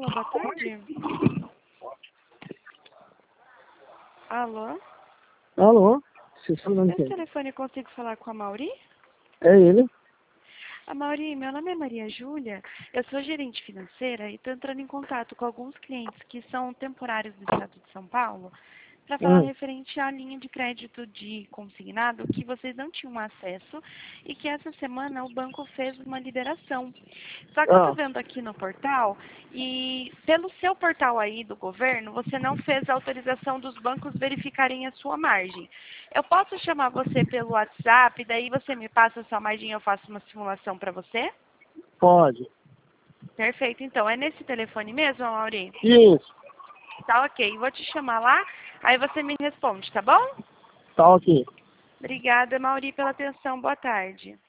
Alô, boa tarde. Alô? Alô? Você está falando Esse quem? telefone eu consigo falar com a Mauri? É ele? A Mauri, meu nome é Maria Júlia, eu sou gerente financeira e estou entrando em contato com alguns clientes que são temporários do estado de São Paulo para falar Hum. referente à linha de crédito de consignado que vocês não tinham acesso e que essa semana o banco fez uma liberação. Só que eu estou Ah, vendo aqui no portal e pelo seu portal aí do governo, você não fez a autorização dos bancos verificarem a sua margem. Eu posso chamar você pelo WhatsApp, daí você me passa a sua margem e eu faço uma simulação para você? pode. Perfeito, então. É nesse telefone mesmo, Mauri? Isso, Tá ok. Vou te chamar lá, aí você me responde, tá bom? tá ok. Obrigada, Mauri, pela atenção. Boa tarde.